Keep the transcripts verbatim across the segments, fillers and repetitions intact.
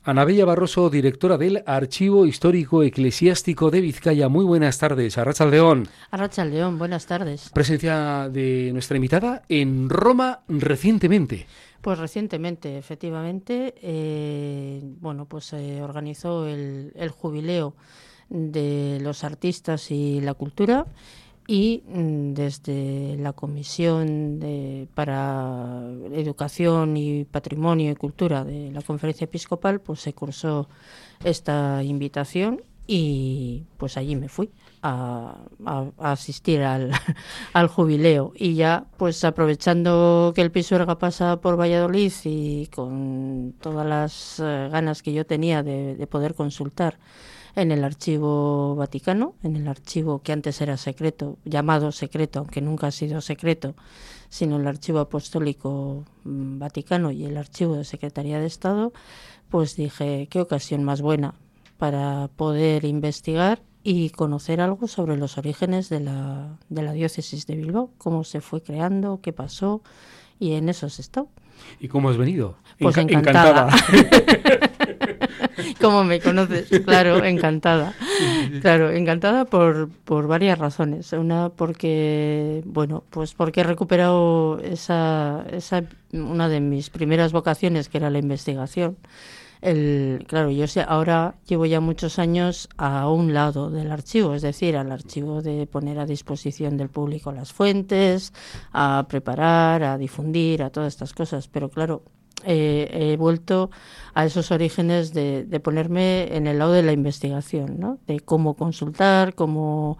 Ana Bella Barroso, directora del Archivo Histórico Eclesiástico de Vizcaya. Muy buenas tardes. Arratsaldeon. Arratsaldeon, buenas tardes. Presencia de nuestra invitada en Roma recientemente. Pues recientemente, efectivamente, eh, bueno, pues se eh, organizó el, el jubileo de los artistas y la cultura, y desde la Comisión de, para Educación y Patrimonio y Cultura de la Conferencia Episcopal, pues se cursó esta invitación y pues allí me fui a, a, a asistir al, al jubileo. Y ya pues aprovechando que el Pisuerga pasa por Valladolid y con todas las uh, ganas que yo tenía de, de poder consultar en el Archivo Vaticano, en el archivo que antes era secreto, llamado secreto, aunque nunca ha sido secreto, sino el Archivo Apostólico Vaticano y el Archivo de Secretaría de Estado, pues dije, qué ocasión más buena para poder investigar y conocer algo sobre los orígenes de la, de la diócesis de Bilbao, cómo se fue creando, qué pasó, y en eso se está. ¿Y cómo has venido? Pues Enca- encantada. encantada. ¿Cómo me conoces? Claro, encantada. Claro, encantada por, por varias razones. Una, porque, bueno, pues porque he recuperado esa, esa, una de mis primeras vocaciones, que era la investigación. El, claro, yo sé, ahora llevo ya muchos años a un lado del archivo, es decir, al archivo de poner a disposición del público las fuentes, a preparar, a difundir, a todas estas cosas. Pero claro, eh, he vuelto a esos orígenes de, de ponerme en el lado de la investigación, ¿no? De cómo consultar, cómo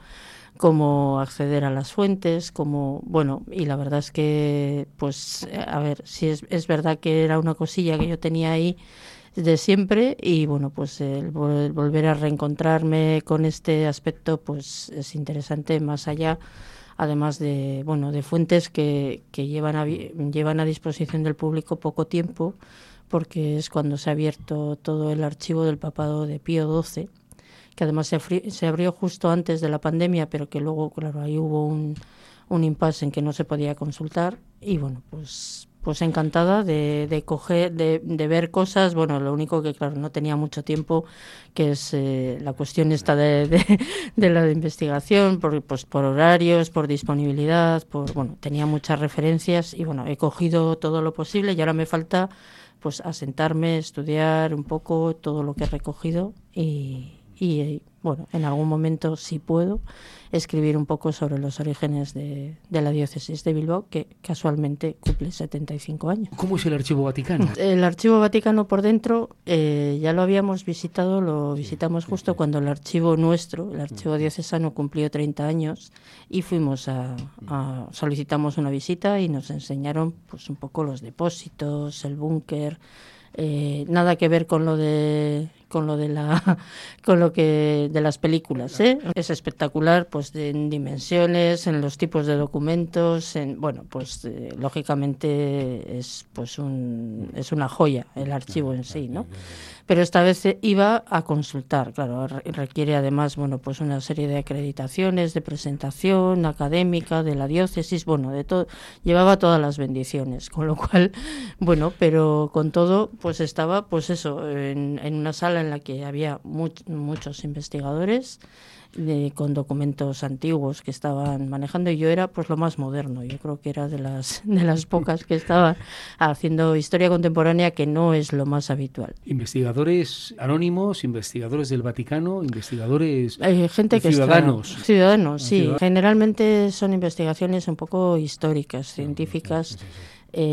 cómo acceder a las fuentes, cómo, bueno, y la verdad es que, pues, a ver, si es, es verdad que era una cosilla que yo tenía ahí de siempre, y bueno, pues el, el volver a reencontrarme con este aspecto pues es interesante, más allá además de, bueno, de fuentes que, que llevan a, llevan a disposición del público poco tiempo, porque es cuando se ha abierto todo el archivo del papado de Pío doce, que además se, afri, se abrió justo antes de la pandemia, pero que luego, claro, ahí hubo un, un impasse en que no se podía consultar, y bueno, pues pues encantada de, de coger, de, de ver cosas. Bueno, lo único que, claro, no tenía mucho tiempo, que es eh, la cuestión esta de, de, de la de investigación, por, pues por horarios, por disponibilidad, por, bueno, tenía muchas referencias y, bueno, he cogido todo lo posible y ahora me falta, pues, asentarme, estudiar un poco todo lo que he recogido y, y bueno, en algún momento, si puedo, escribir un poco sobre los orígenes de, de la diócesis de Bilbao, que casualmente cumple setenta y cinco años. ¿Cómo es el Archivo Vaticano? El Archivo Vaticano por dentro eh, ya lo habíamos visitado, lo visitamos justo cuando el archivo nuestro, el archivo diocesano, cumplió treinta años, y fuimos a, a solicitamos una visita y nos enseñaron pues un poco los depósitos, el búnker. Eh, nada que ver con lo de con lo de la con lo que de las películas, ¿eh? Es espectacular, pues de, en dimensiones, en los tipos de documentos, en, bueno, pues eh, lógicamente es pues un es una joya el archivo en sí, ¿no? Pero esta vez iba a consultar, claro, requiere además, bueno, pues una serie de acreditaciones, de presentación académica de la diócesis, bueno, de todo, llevaba todas las bendiciones, con lo cual, bueno, pero con todo, pues estaba, pues eso, en, en una sala en la que había much, muchos investigadores, de, con documentos antiguos que estaban manejando, y yo era pues lo más moderno. Yo creo que era de las de las pocas que estaban haciendo historia contemporánea, que no es lo más habitual. Investigadores anónimos, investigadores del Vaticano, investigadores eh, gente que ciudadanos. Está, ciudadanos, sí. Ciudad... Generalmente son investigaciones un poco históricas, científicas. Sí, sí, sí.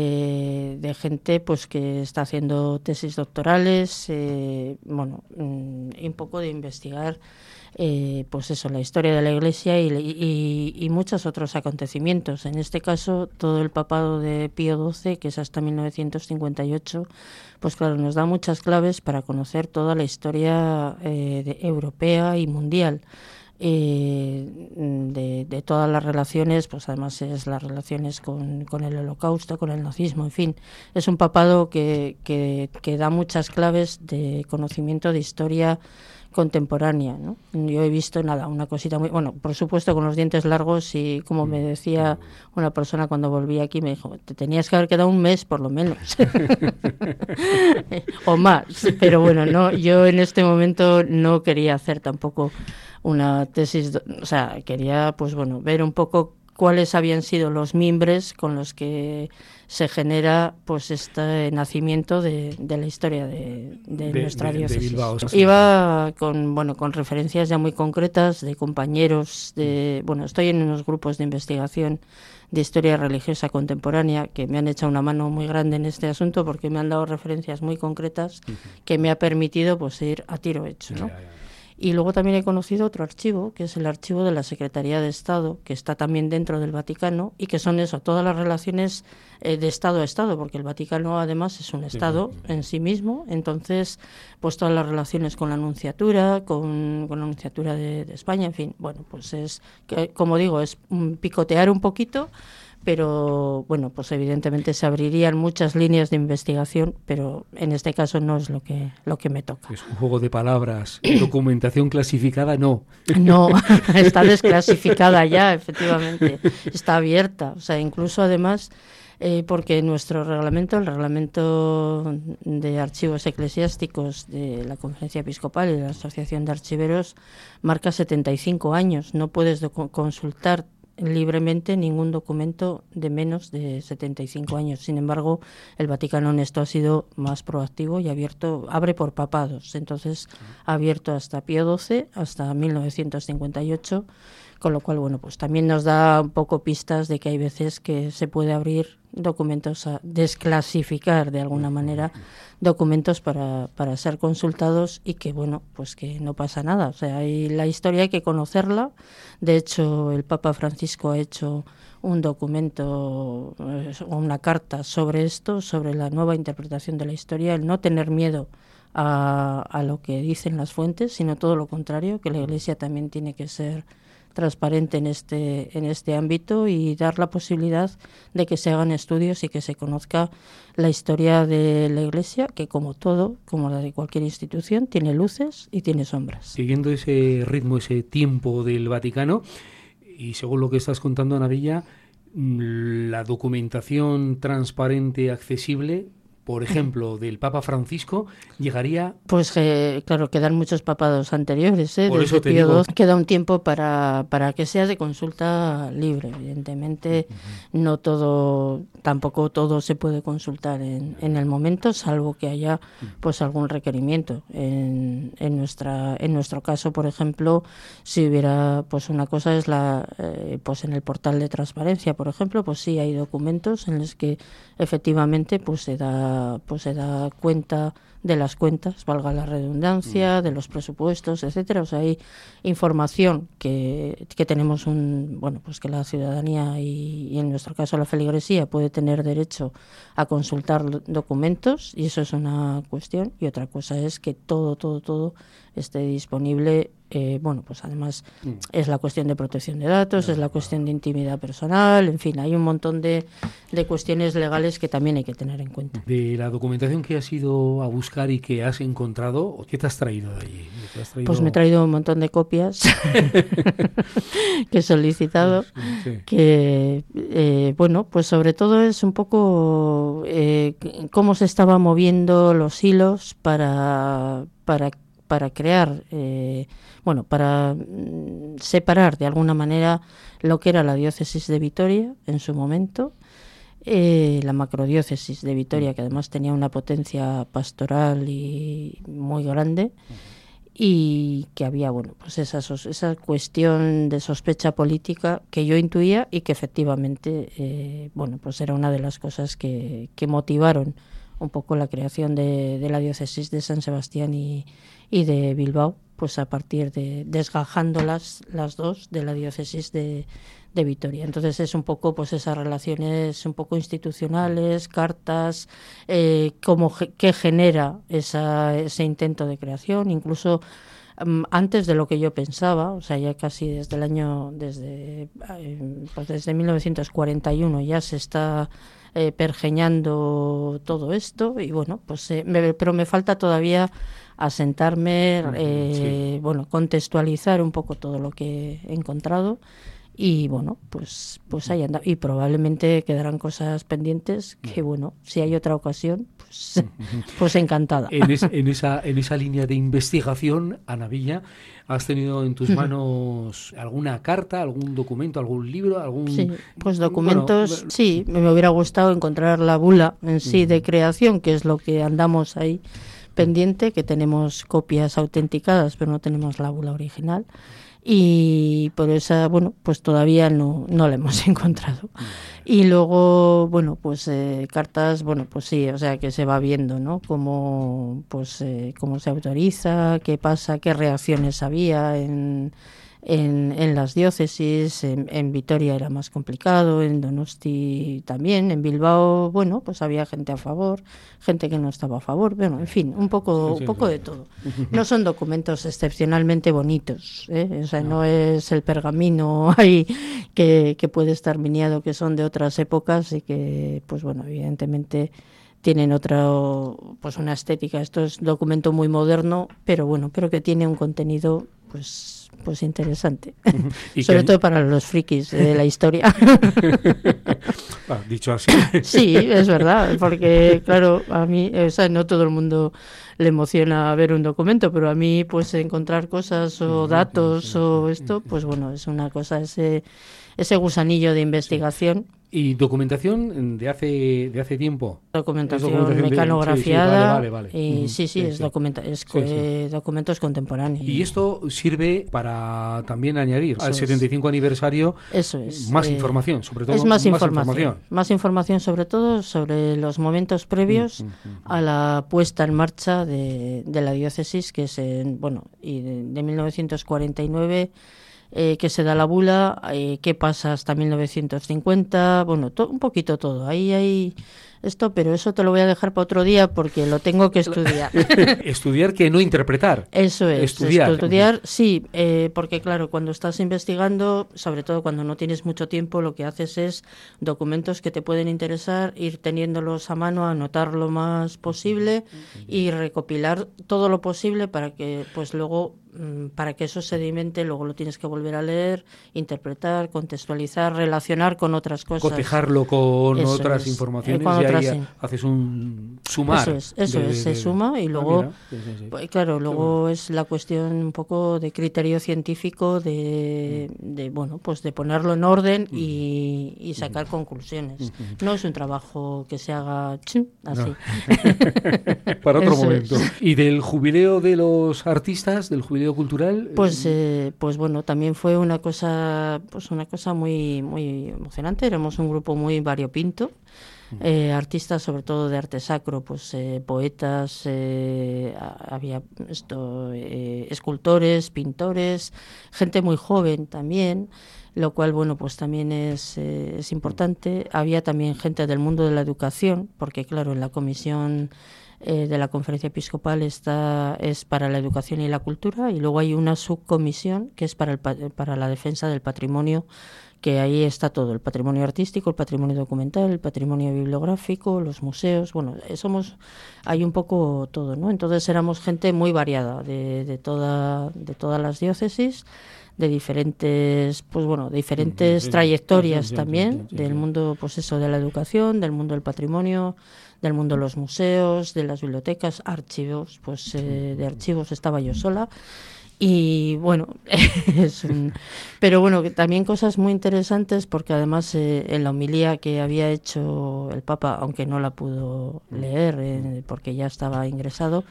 Eh, de gente pues que está haciendo tesis doctorales, eh, bueno, y un poco de investigar eh, pues eso, la historia de la Iglesia y, y, y muchos otros acontecimientos. En este caso, todo el papado de Pío doce, que es hasta mil novecientos cincuenta y ocho, pues claro, nos da muchas claves para conocer toda la historia eh, de, europea y mundial. eh, de, de todas las relaciones, pues además es las relaciones con, con el Holocausto, con el nazismo, en fin. Es un papado que, que, que da muchas claves de conocimiento de historia contemporánea, ¿no? Yo he visto nada, una cosita muy, bueno, por supuesto con los dientes largos, y como me decía una persona cuando volví aquí, me dijo, te tenías que haber quedado un mes por lo menos o más, pero bueno, no, yo en este momento no quería hacer tampoco una tesis, o sea, quería pues bueno, ver un poco cuáles habían sido los mimbres con los que se genera pues este nacimiento de, de la historia de, de, de nuestra de, diócesis. De Bilbao, sí. Iba con bueno con referencias ya muy concretas de compañeros de bueno estoy en unos grupos de investigación de historia religiosa contemporánea que me han echado una mano muy grande en este asunto porque me han dado referencias muy concretas uh-huh. que me ha permitido pues ir a tiro hecho, ¿no? Ya, ya, ya. Y luego también he conocido otro archivo, que es el archivo de la Secretaría de Estado, que está también dentro del Vaticano, y que son eso, todas las relaciones eh, de Estado a Estado, porque el Vaticano además es un Estado sí, en sí mismo, entonces pues todas las relaciones con la Nunciatura, con, con la Nunciatura de, de España, en fin, bueno, pues es, que, como digo, es un picotear un poquito, pero bueno, pues evidentemente se abrirían muchas líneas de investigación, pero en este caso no es lo que lo que me toca. Es un juego de palabras. Documentación clasificada, no. No, está desclasificada ya, efectivamente. Está abierta. O sea, incluso además, eh, porque nuestro reglamento, el reglamento de archivos eclesiásticos de la Conferencia Episcopal y de la Asociación de Archiveros, marca setenta y cinco años. No puedes docu- consultar libremente ningún documento de menos de setenta y cinco años. Sin embargo, el Vaticano en esto ha sido más proactivo y abierto, abre por papados. Entonces, ha abierto hasta Pío doce, hasta mil novecientos cincuenta y ocho, con lo cual, bueno, pues también nos da un poco pistas de que hay veces que se puede abrir documentos, a desclasificar de alguna manera documentos para, para ser consultados y que, bueno, pues que no pasa nada. O sea, hay, la historia hay que conocerla. De hecho, el Papa Francisco ha hecho un documento o una carta sobre esto, sobre la nueva interpretación de la historia, el no tener miedo a, a lo que dicen las fuentes, sino todo lo contrario, que la Iglesia también tiene que ser transparente en este en este ámbito y dar la posibilidad de que se hagan estudios y que se conozca la historia de la Iglesia, que como todo, como la de cualquier institución, tiene luces y tiene sombras. Siguiendo ese ritmo, ese tiempo del Vaticano, y según lo que estás contando, Ana Villa, la documentación transparente, accesible, por ejemplo, del Papa Francisco, llegaría... Pues eh, claro, quedan muchos papados anteriores, ¿eh? Por Desde eso te Pío digo... doce queda un tiempo para, para que sea de consulta libre. Evidentemente, uh-huh. no todo, tampoco todo se puede consultar en, en el momento, salvo que haya pues algún requerimiento. En, en nuestra, en nuestro caso, por ejemplo, si hubiera, pues una cosa es la, eh, pues en el portal de transparencia, por ejemplo, pues sí hay documentos en los que efectivamente pues se da pues se da cuenta de las cuentas, valga la redundancia, de los presupuestos, etcétera. O sea, hay información que, que tenemos un, bueno, pues que la ciudadanía y, y en nuestro caso la feligresía puede tener derecho a consultar documentos, y eso es una cuestión, y otra cosa es que todo, todo, todo esté disponible. Eh, bueno, pues además mm. es la cuestión de protección de datos, no, es la cuestión de intimidad personal, en fin, hay un montón de, de cuestiones legales que también hay que tener en cuenta. De la documentación que has ido a buscar y que has encontrado, ¿qué te has traído de allí? ¿Te has traído... Pues me he traído un montón de copias que he solicitado, sí, sí. que, eh, bueno, pues sobre todo es un poco eh, cómo se estaban moviendo los hilos para... para para crear, eh, bueno, para mm, separar de alguna manera lo que era la diócesis de Vitoria en su momento, eh, la macrodiócesis de Vitoria, que además tenía una potencia pastoral y muy grande, y que había, bueno, pues esa, esa cuestión de sospecha política que yo intuía y que efectivamente, eh, bueno, pues era una de las cosas que, que motivaron un poco la creación de, de la diócesis de San Sebastián y, y de Bilbao, pues a partir de desgajándolas las dos de la diócesis de, de Vitoria. Entonces es un poco pues esas relaciones un poco institucionales, cartas, eh, cómo qué genera esa, ese intento de creación, incluso um, antes de lo que yo pensaba, o sea, ya casi desde el año, desde, eh, pues desde mil novecientos cuarenta y uno ya se está eh, pergeñando todo esto y bueno, pues eh, me, pero me falta todavía asentarme, eh, sí. bueno, contextualizar un poco todo lo que he encontrado. Y bueno, pues pues ahí anda. Y probablemente quedarán cosas pendientes que, bueno, si hay otra ocasión, pues, pues encantada. En, es, en, esa, en esa línea de investigación, Ana Villa, ¿has tenido en tus manos alguna carta, algún documento, algún libro? algún Sí, pues documentos, bueno, sí, me hubiera gustado encontrar la bula en sí de creación, que es lo que andamos ahí pendiente, que tenemos copias autenticadas, pero no tenemos la bula original. Y por esa, bueno, pues todavía no, no la hemos encontrado. Y luego, bueno, pues eh, cartas, bueno, pues sí, o sea, que se va viendo, ¿no? Cómo, pues, eh, cómo se autoriza, qué pasa, qué reacciones había en, en, en las diócesis. En, en Vitoria era más complicado, en Donosti también, en Bilbao, bueno, pues había gente a favor, gente que no estaba a favor, bueno, en fin, un poco, sí, sí, un poco sí. de todo. No son documentos excepcionalmente bonitos, ¿eh? O sea, no. no es el pergamino ahí que, que puede estar miniado, que son de otras épocas y que, pues bueno, evidentemente tienen otra, pues una estética. Esto es un documento muy moderno, pero bueno, pero que tiene un contenido, pues pues interesante, ¿Y sobre que... todo para los frikis de la historia. Ah, dicho así. Sí, es verdad, porque claro, a mí, o sea, no todo el mundo le emociona ver un documento, pero a mí pues encontrar cosas o datos o esto, pues bueno, es una cosa, ese ese gusanillo de investigación. ¿Y documentación de hace de hace tiempo? Documentación, documentación mecanografiada. De... Sí, sí, vale, vale, vale. Y uh-huh. sí, sí, sí, es, sí. Documenta, es sí, eh, sí. documentos contemporáneos. Y esto sirve para también añadir Eso al setenta y cinco es. aniversario Eso es. más eh, información, sobre todo. Es más, más información, información. Más información sobre todo sobre los momentos previos uh-huh, uh-huh. a la puesta en marcha de, de la diócesis, que es en, bueno, y de, de mil novecientos cuarenta y nueve... Eh, que se da la bula, eh, qué pasa hasta mil novecientos cincuenta, bueno, to, un poquito todo. Ahí hay esto, pero eso te lo voy a dejar para otro día porque lo tengo que estudiar. Estudiar que no interpretar. Eso es, estudiar. Estudiar, sí, eh, porque claro, cuando estás investigando, sobre todo cuando no tienes mucho tiempo, lo que haces es documentos que te pueden interesar, ir teniéndolos a mano, anotar lo más posible y recopilar todo lo posible para que, pues luego, para que eso sedimente, luego lo tienes que volver a leer, interpretar, contextualizar, relacionar con otras cosas. Cotejarlo con eso otras es, informaciones eh, con y otras, ahí sí. haces un sumar. Eso es, eso de, es se de, de, suma y luego, ah, sí, sí, sí. Pues, claro, luego bueno. es la cuestión un poco de criterio científico, de, mm. de bueno, pues de ponerlo en orden mm. y, y sacar mm. conclusiones. Mm. No es un trabajo que se haga chum, así. No. Para otro eso momento. Es. ¿Y del jubileo de los artistas, del jubileo cultural? Pues, eh, pues bueno, también fue una cosa, pues una cosa muy, muy emocionante. Éramos un grupo muy variopinto. Eh, artistas sobre todo de arte sacro, pues eh, poetas, eh, había esto, eh, escultores, pintores, gente muy joven también, lo cual bueno pues también es, eh, es importante. Había también gente del mundo de la educación, porque claro, en la comisión eh, de la Conferencia Episcopal está es para la educación y la cultura, y luego hay una subcomisión que es para el, para la defensa del patrimonio, que ahí está todo, el patrimonio artístico, el patrimonio documental, el patrimonio bibliográfico, los museos, bueno, somos, hay un poco todo, ¿no? Entonces éramos gente muy variada de, de toda, de todas las diócesis, de diferentes, pues bueno, de diferentes sí, sí, trayectorias sí, sí, también, sí, sí, sí, del sí. mundo, pues eso, de la educación, del mundo del patrimonio, del mundo de los museos, de las bibliotecas, archivos, pues eh, de archivos estaba yo sola. Y bueno, es un, pero bueno, también cosas muy interesantes, porque además eh, en la homilía que había hecho el Papa, aunque no la pudo leer eh, porque ya estaba ingresado,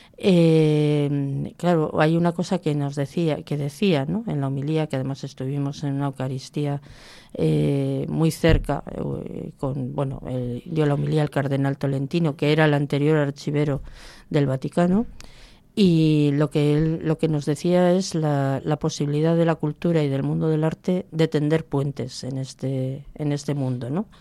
eh, claro, hay una cosa que nos decía, que decía, ¿no? En la homilía, que además estuvimos en una Eucaristía eh, muy cerca, eh, con, bueno, el, dio la homilía al cardenal Tolentino, que era el anterior archivero del Vaticano. Y lo que él, lo que nos decía es la, la posibilidad de la cultura y del mundo del arte de tender puentes en este, en este mundo, ¿no?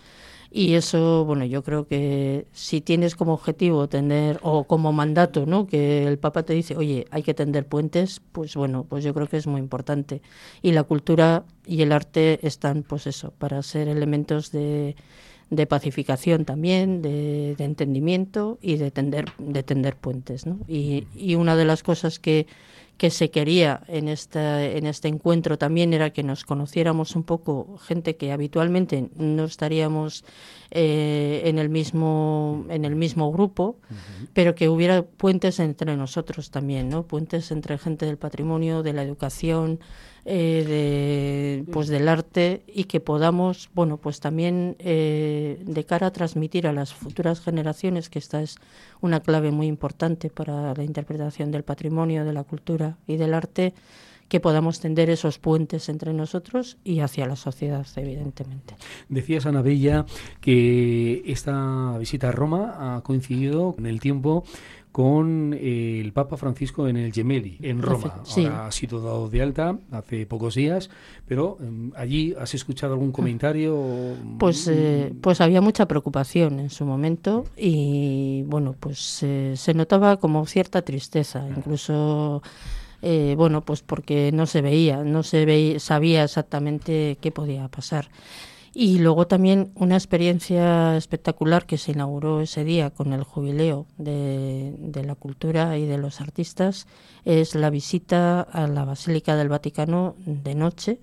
Y eso, bueno, yo creo que si tienes como objetivo tener, o como mandato, ¿no?, que el Papa te dice, oye, hay que tender puentes, pues bueno, pues yo creo que es muy importante. Y la cultura y el arte están, pues eso, para ser elementos de, de pacificación también, de, de entendimiento y de tender, de tender puentes, ¿no? Y, y una de las cosas que que se quería en esta, en este encuentro también era que nos conociéramos un poco, gente que habitualmente no estaríamos eh, en el mismo en el mismo grupo, uh-huh. pero que hubiera puentes entre nosotros también, ¿no? Puentes entre gente del patrimonio, de la educación, eh, de, pues del arte, y que podamos, bueno, pues también eh, de cara a transmitir a las futuras generaciones, que esta es una clave muy importante para la interpretación del patrimonio, de la cultura y del arte, que podamos tender esos puentes entre nosotros y hacia la sociedad, evidentemente. Decías, Ana Bella, que esta visita a Roma ha coincidido en el tiempo con el Papa Francisco en el Gemelli, en Roma. Sí. Ahora ha sido dado de alta hace pocos días, pero um, allí ¿has escuchado algún comentario? Pues, eh, pues había mucha preocupación en su momento y, bueno, pues eh, se notaba como cierta tristeza, incluso... Eh, bueno, pues porque no se veía, no se veía, sabía exactamente qué podía pasar. Y luego también una experiencia espectacular que se inauguró ese día con el jubileo de, de la cultura y de los artistas es la visita a la Basílica del Vaticano de noche,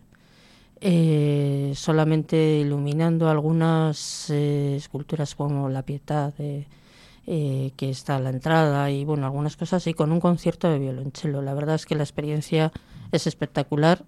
eh, solamente iluminando algunas eh, esculturas como la Pietà de Eh, que está a la entrada y bueno, algunas cosas, y con un concierto de violonchelo. La verdad es que la experiencia es espectacular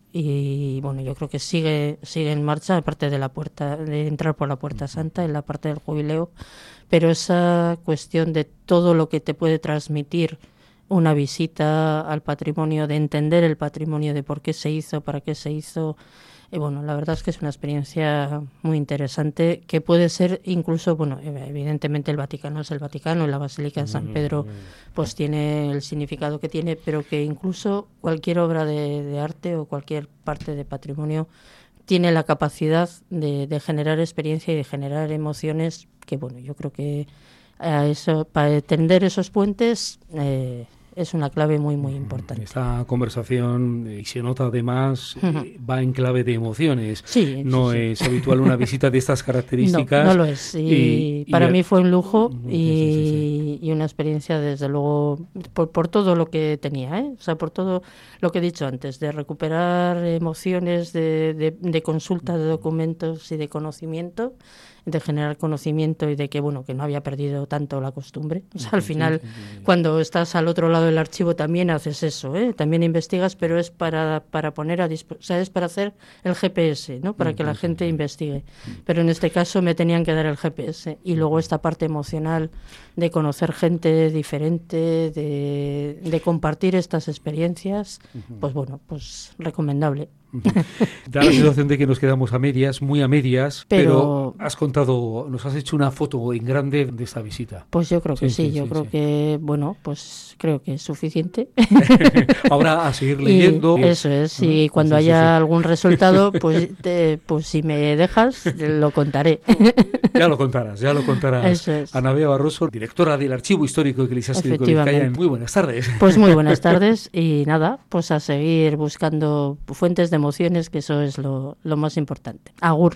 y bueno, yo creo que sigue sigue en marcha, aparte de la puerta, de entrar por la Puerta Santa en la parte del jubileo, pero esa cuestión de todo lo que te puede transmitir una visita al patrimonio, de entender el patrimonio, de por qué se hizo, para qué se hizo. Y bueno, la verdad es que es una experiencia muy interesante, que puede ser incluso, bueno, evidentemente el Vaticano es el Vaticano y la Basílica de San Pedro pues tiene el significado que tiene, pero que incluso cualquier obra de, de arte o cualquier parte de patrimonio tiene la capacidad de, de generar experiencia y de generar emociones que, bueno, yo creo que a eso, para tender esos puentes... Eh, es una clave muy, muy importante. Esta conversación, y se nota además, uh-huh. eh, va en clave de emociones. Sí, no sí, sí. es habitual una visita de estas características. No, no lo es. Y, y para y, mí fue un lujo y, sí, sí, sí. y una experiencia, desde luego, por, por todo lo que tenía, ¿eh? O sea, por todo lo que he dicho antes, de recuperar emociones, de, de, de consulta de documentos y de conocimiento, de generar conocimiento y de que, bueno, que no había perdido tanto la costumbre. O sea, al final, cuando estás al otro lado del archivo también haces eso, ¿eh? También investigas, pero es para, para poner a disposición, o sea, es para hacer el G P S, ¿no? Para que la gente investigue. Pero en este caso me tenían que dar el G P S. Y luego esta parte emocional de conocer gente diferente, de, de compartir estas experiencias, pues bueno, pues recomendable. Da la sensación de que nos quedamos a medias, muy a medias, pero, pero has contado, nos has hecho una foto en grande de esta visita. Pues yo creo que sí, sí, sí yo sí, creo sí. que, bueno, pues creo que es suficiente. Ahora a seguir leyendo. Y eso es, y ¿no? Cuando sí, haya sí, sí. algún resultado, pues, te, pues si me dejas, lo contaré. Ya lo contarás, ya lo contarás. Eso es. Ana Bella Barroso, directora del Archivo Histórico Eclesiástico de Vizcaya. Muy buenas tardes. Pues muy buenas tardes y nada, pues a seguir buscando fuentes de emociones, que eso es lo, lo más importante. Agur.